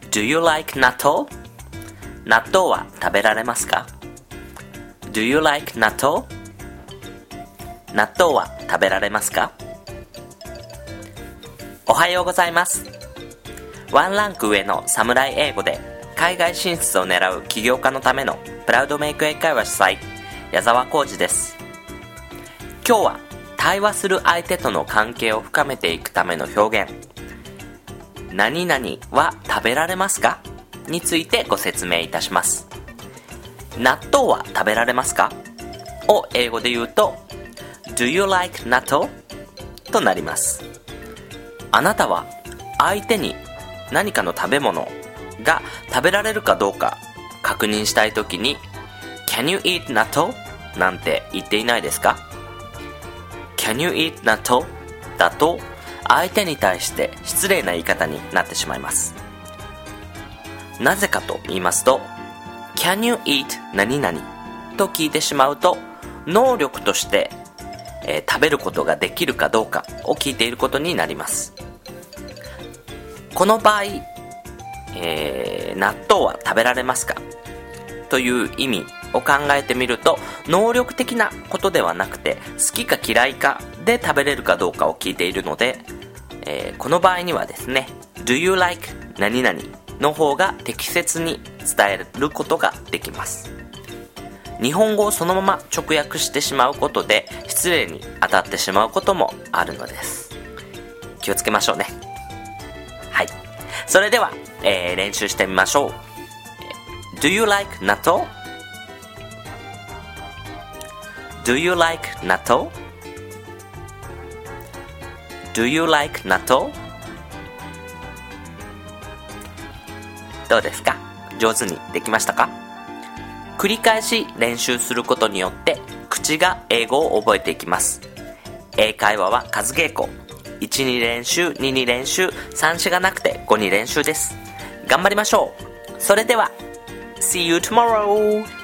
Do you like 納豆？納豆は食べられますか？ Do you like 納豆？納豆は食べられますか？おはようございます。ワンランク上の侍英語で海外進出を狙う起業家のためのプラウドメイク英会話主催、矢沢浩二です。今日は対話する相手との関係を深めていくための表現、何々は食べられますかについてご説明いたします。納豆は食べられますかを英語で言うと Do you like 納豆となります。あなたは相手に何かの食べ物が食べられるかどうか確認したいときに Can you eat 納豆なんて言っていないですか？ Can you eat 納豆だと相手に対して失礼な言い方になってしまいます。なぜかと言いますと Can you eat 何々と聞いてしまうと能力として、食べることができるかどうかを聞いていることになります。この場合、納豆は食べられますかという意味を考えてみると能力的なことではなくて好きか嫌いかで食べれるかどうかを聞いているので、この場合にはですね Do you like 何々の方が適切に伝えることができます。日本語をそのまま直訳してしまうことで失礼に当たってしまうこともあるのです。気をつけましょうね。はい、それでは、練習してみましょう。Do you like 納豆？ Do you like 納豆？ Do you like 納豆？どうですか？上手にできましたか？繰り返し練習することによって口が英語を覚えていきます。英会話は数稽古。1に練習、2に練習、3、4がなくて5に練習です。頑張りましょう。それでは See you tomorrow!